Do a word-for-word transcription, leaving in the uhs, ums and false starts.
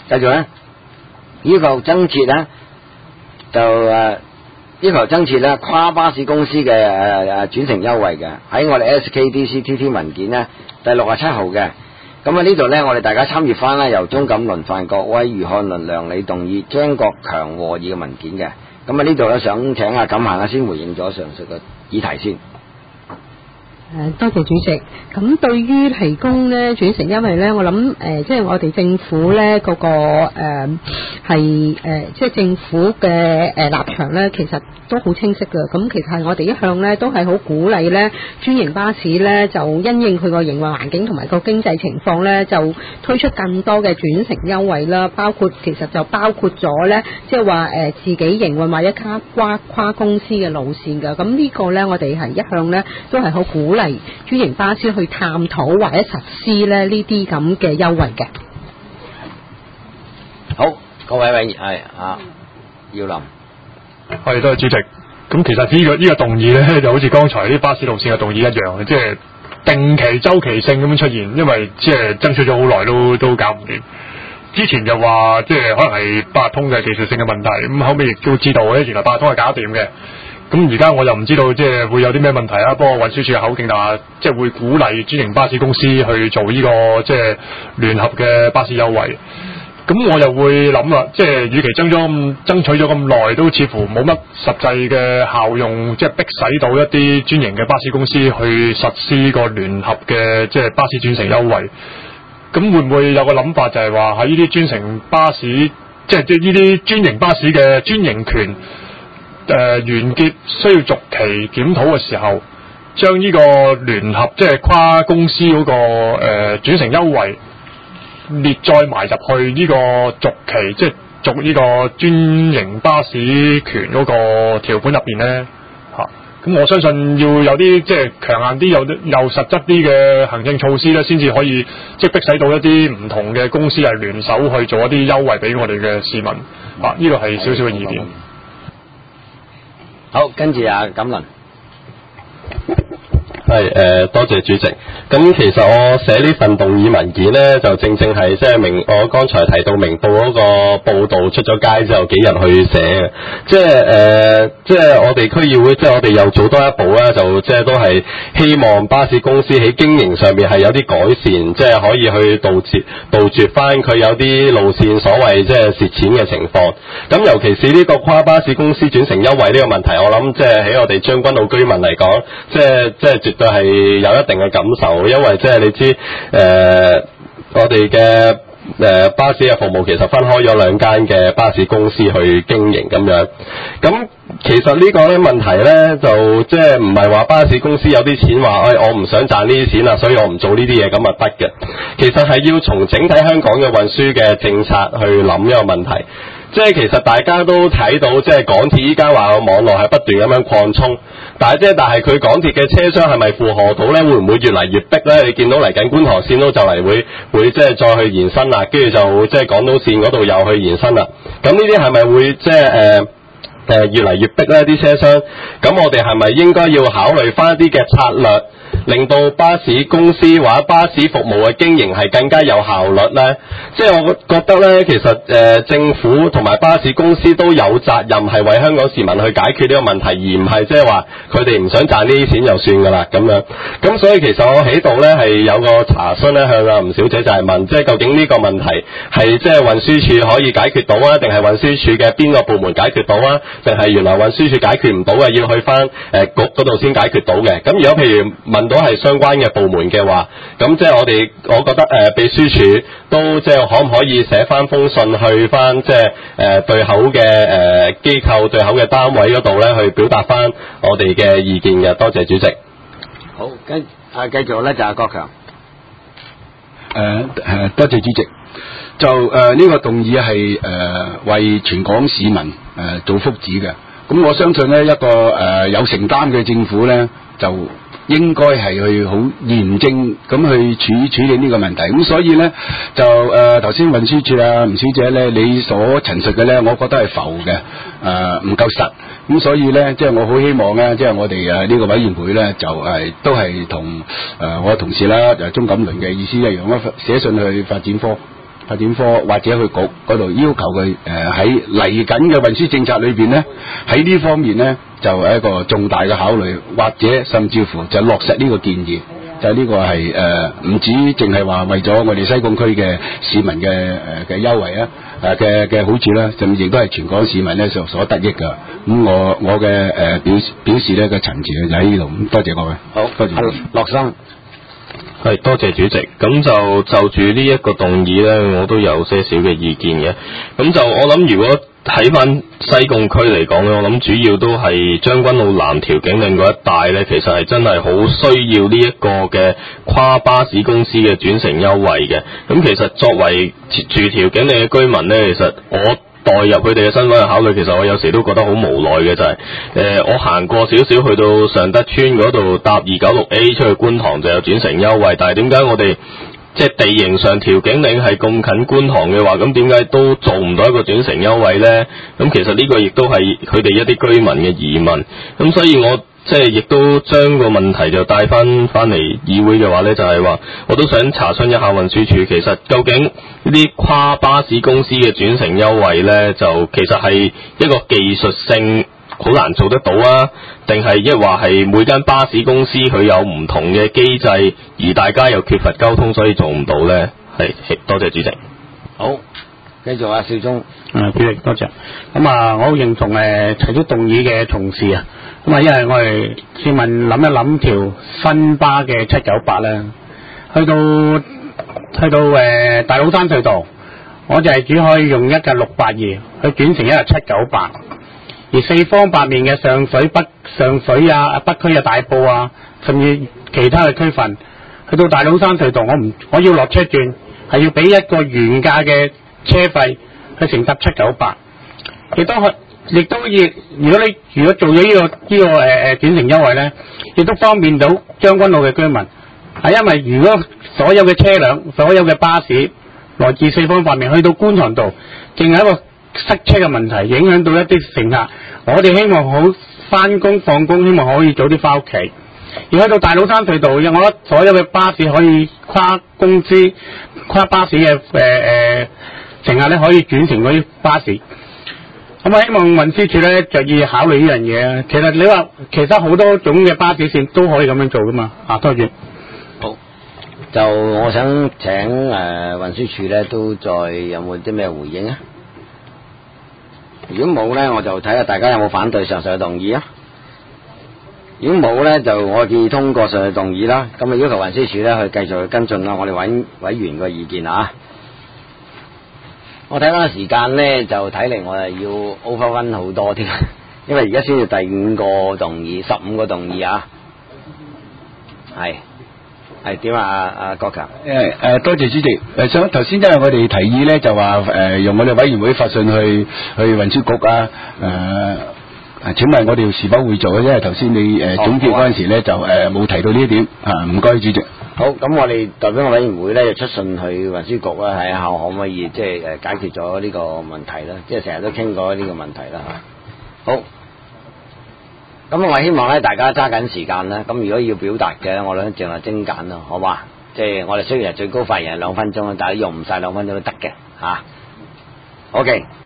繼續咧，要求增設咧就誒、呃、要求增設咧跨巴士公司嘅誒誒轉乘優惠嘅，喺我哋 S K D C T T 文件咧第六十七號嘅。咁啊呢度咧，我哋大家參閱翻啦，由鐘錦麟、范國威、余漢倫、梁理動議、張國強和議嘅文件嘅。咁啊呢度咧想請阿錦行啊先回應咗上述嘅議題先。 誒多謝主席。咁對於提供咧轉乘優惠咧，我諗誒、呃、即係我哋政府咧嗰、那個誒係誒即係政府嘅誒、呃、立場咧，其實都好清晰嘅。咁其實係我哋一向咧都係好鼓勵咧專營巴士咧，就因應佢個營運環境同埋個經濟情況咧，就推出更多嘅轉乘優惠啦。包括其實就包括咗咧，即係話誒自己營運或者跨跨跨公司嘅路線嘅。咁呢個咧，我哋係一向咧都係好鼓勵專營巴士去探討或者實施咧呢啲咁嘅優惠嘅。 好，各位委員係啊，姚林， 係多謝主席。咁其實呢、這個呢、這個動議咧，就好似剛才啲巴士路線嘅動議一樣，即係定期周期性咁樣出現，因為即係爭取咗好耐都都搞唔掂。之前就話即係可能係八達通嘅技術性嘅問題，咁後尾亦都知道咧，原來八達通係搞掂嘅。咁而家我又唔知道即係會有啲咩問題啦。不過運輸署嘅口徑就話，即係會鼓勵專營巴士公司去做呢、這個即係聯合嘅巴士優惠。咁我又會諗啦，即係與其爭咗爭取咗咁耐，都似乎冇乜實際嘅效用，即係逼使到一啲專營嘅巴士公司去實施個聯合嘅即係巴士轉乘優惠。咁會唔會有個諗法，就係話喺呢啲專乘巴士，即係即係呢啲專營巴士嘅專營權誒、呃、完結需要續期檢討嘅時候，將呢個聯合即係跨公司嗰、那個誒、呃、轉乘優惠列載埋入去呢個續期，即係續呢個專營巴士權嗰個條款入邊咧嚇。咁、啊、我相信要有啲即係強硬啲、有又實質啲嘅行政措施咧，先至可以即係逼使到一啲唔同嘅公司係聯手去做一啲優惠俾我哋嘅市民。啊，呢個係少少嘅意見。 好，跟住阿錦麟。 係誒、呃，多謝主席。咁其實我寫呢份動議文件呢，就正正係即係明我剛才提到明報嗰個報導出咗街之後幾日去寫嘅。即係誒、呃，即係我哋區議會，即係我哋又做多一步啦，就即係都係希望巴士公司喺經營上面係有啲改善，即係可以去杜絕杜絕翻佢有啲路線所謂即係蝕錢嘅情況。咁尤其是呢個跨巴士公司轉乘優惠呢個問題，我諗即係喺我哋將軍澳居民嚟講，即係即係絕對係有一定嘅感受，因為即係你知誒、呃，我哋嘅誒巴士嘅服務其實分開咗兩間嘅巴士公司去經營咁樣。咁其實呢個咧問題咧就即係唔係話巴士公司有啲錢話，誒、哎、我唔想賺呢啲錢啦，所以我唔做呢啲嘢咁啊得嘅。其實係要從整體香港嘅運輸嘅政策去諗呢個問題。即係其實大家都睇到，即係港鐵依家話個網絡係不斷咁樣擴充，但係即係但係佢港鐵嘅車廂係咪負荷到咧？會唔會越嚟越逼咧？你見到嚟緊觀塘線都就嚟會會即係再去延伸啦，跟住就即係港島線嗰度又去延伸啦。咁呢啲係咪會即係誒誒越嚟越逼咧啲車廂？咁我哋係咪應該要考慮翻一啲嘅策略，令到巴士公司或者巴士服務嘅經營係更加有效率呢？即係我覺得呢，其實誒、呃、政府同埋巴士公司都有責任係為香港市民去解決呢個問題，而唔係即係話佢哋唔想賺呢啲錢就算㗎啦咁樣。咁所以其實我喺度呢係有個查詢呢向阿吳小姐就係問，即係究竟呢個問題係即係運輸署可以解決到啊，定係運輸署嘅邊個部門解決到啊？定係原來運輸署解決唔到嘅，要去翻誒、呃、局嗰度先解決到嘅？咁如果譬如問到係相關嘅部門嘅話，咁即係我哋，我覺得誒、呃、秘書處都即係可唔可以寫翻封信去翻即係誒對口嘅誒機構對口嘅單位嗰度咧，去表達翻我哋嘅意見嘅。多謝主席。 好，跟啊繼續咧就係郭強。 誒誒，多謝主席。就誒呢、呃這個動議係誒、呃、為全港市民誒、呃、做福祉嘅。咁我相信咧一個誒、呃、有承擔嘅政府咧就應該係去好嚴正咁去處處理呢個問題。咁所以咧就誒頭先運輸署啊吳小姐咧你所陳述嘅咧，我覺得係浮嘅，誒唔夠實。咁所以咧即係我好希望咧，即係我哋誒呢個委員會咧就係、呃、都係同誒我同事啦，就鐘錦麟嘅意思一樣啦，寫信去發展科。 發展科或者去局嗰度要求佢誒喺嚟緊嘅運輸政策裏邊咧，喺呢方面咧就係一個重大嘅考慮，或者甚至乎就落實呢個建議。就呢個係誒唔止淨係話為咗我哋西貢區嘅市民嘅誒嘅優惠啊，誒嘅嘅好處啦，甚至亦都係全港市民咧所所得益噶。咁我我嘅誒、呃、表表示咧個陳詞就喺呢度。咁多謝各位。 好， 多謝。 樂生。 係，多謝主席。咁就就住呢一個動議呢，我都有些少嘅意見嘅。咁就我諗，如果睇翻西貢區嚟講呢，我諗主要都係將軍澳南調景嶺嗰一帶呢，其實係真係好需要呢一個嘅跨巴士公司嘅轉乘優惠嘅。咁其實作為住調景嶺嘅居民呢，其實我代入佢哋嘅身份去考慮，其實我有時都覺得好無奈嘅，就係、是、誒、呃、我行過少少去到尚德邨嗰度搭二九六 A 出去觀塘就有轉乘優惠，但係點解我哋即係地形上調景嶺係咁近觀塘嘅話，咁點解都做唔到一個轉乘優惠呢？咁其實呢個亦都係佢哋一啲居民嘅疑問，咁所以我即係亦都將個問題就帶翻翻嚟議會嘅話呢，就係話我都想查詢一下運輸署，其實究竟呢啲跨巴士公司嘅轉乘優惠呢，就其實係一個技術性好難做得到啊，定係一話係每間巴士公司佢有唔同嘅機制，而大家又缺乏溝通，所以做唔到呢？係，多謝主席。 好，繼續啊，少忠。 誒，主席多謝。咁啊，我好認同誒提出動議嘅同事啊。咁啊，因為我哋市民諗一諗條新巴嘅七九八咧，去到去到誒、呃、大老山隧道，我就係只可以用一架六八二去轉成一架七九八，而四方八面嘅上水北上水啊、北區啊、大埔啊，甚至其他嘅區份，去到大老山隧道，我唔我要落車轉，係要俾一個原價嘅車費去乘搭七九八，亦都去。亦都要，如果你如果做咗呢、這個呢、這個誒誒轉乘優惠咧，亦都方便到將軍澳嘅居民。係因為如果所有嘅車輛、所有嘅巴士來自四方八面去到觀塘道，淨係一個塞車嘅問題，影響到一啲乘客。我哋希望好翻工放工，希望可以早啲翻屋企。而去到大老山隧道，我覺得所有嘅巴士可以跨公司、跨巴士嘅誒誒乘客咧，可以轉乘嗰啲巴士。咁我希望運輸署咧就要考慮呢樣嘢啊！其實你話其實好多種嘅巴士線都可以咁樣做噶嘛啊！多謝。 好，就我想請誒、呃、運輸署咧都再有冇啲咩回應啊？如果冇咧，我就睇下大家有冇反對上述嘅動議啊。如果冇咧，就我建議通過上述動議啦。咁啊要求運輸署咧去繼續去跟進啦。我哋委委員個意見啊。我睇翻時間咧，就睇嚟我係要 overrun 好多添，因為而家先至第五個動議，十五個動議啊，係係點啊？阿郭強， 誒誒，多謝主席。誒，想頭先因為我哋提議咧，就話誒用我哋委員會發信去去運輸局啊，誒，請問我哋是否會做咧？因為頭先你誒總結嗰陣時咧，就誒冇提到呢一點啊，唔該主席。 好，咁我哋代表個委員會咧，就出信去運輸局啦，睇下可唔可以即係誒解決咗呢個問題啦，即係成日都傾過呢個問題啦嚇。好，咁我希望咧大家揸緊時間啦。咁如果要表達嘅，我諗淨係精簡啦，好嘛？即係我哋雖然係最高發言係兩分鐘啦，但係用唔晒兩分鐘都得嘅嚇。OK。